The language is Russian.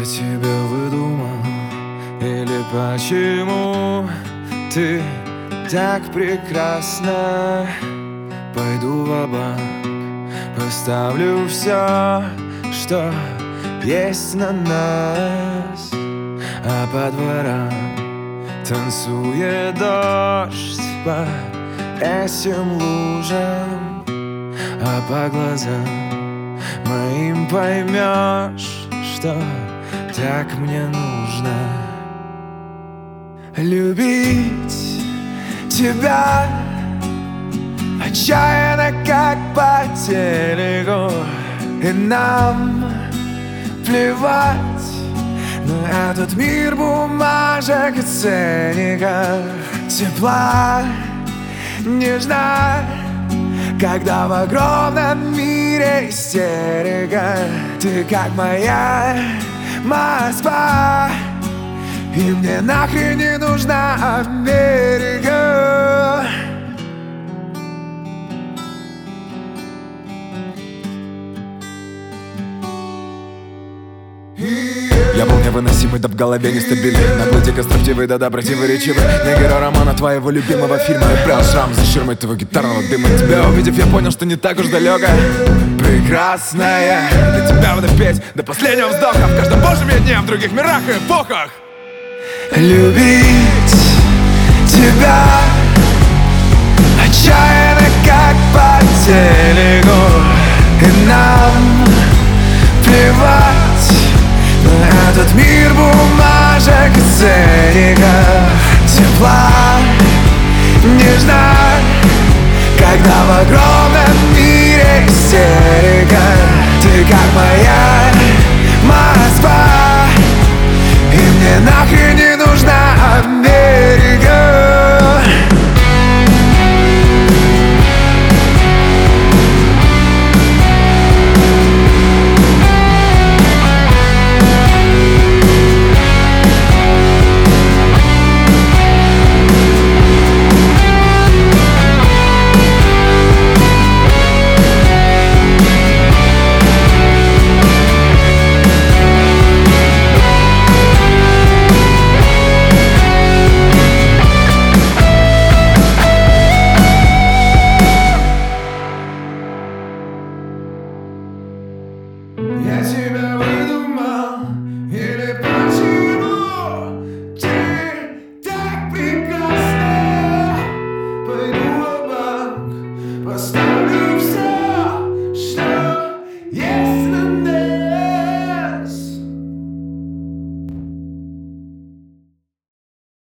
я тебя выдумал? Или почему ты так прекрасна? Пойду ва-банк, поставлю все, что есть на нас. А по дворам танцует дождь по этим лужам. А по глазам моим поймешь, что так мне нужно. Любить тебя отчаянно, как по телеку. И нам плевать на этот мир бумажек и ценников. Тепла не ждать, когда в огромном мире истерика. Ты как моя Москва, и мне нахрен не нужна Америка. Я был невыносимый, да в голове нестабильный, наглый, дико строптивый, да противоречивый. Не герой романа твоего любимого фильма. Я брал шрам за ширмой твоего гитарного дыма. Тебя увидев, я понял, что не так уж далеко. Прекрасная, для тебя буду петь до последнего вздоха, в каждом божьем дне, в других мирах и эпохах. Любить тебя отчаянно, как по телеку. И нам плевать на этот мир бумажек и ценников. Тепла не ждать, когда в огромном мире истерика. Ты как моя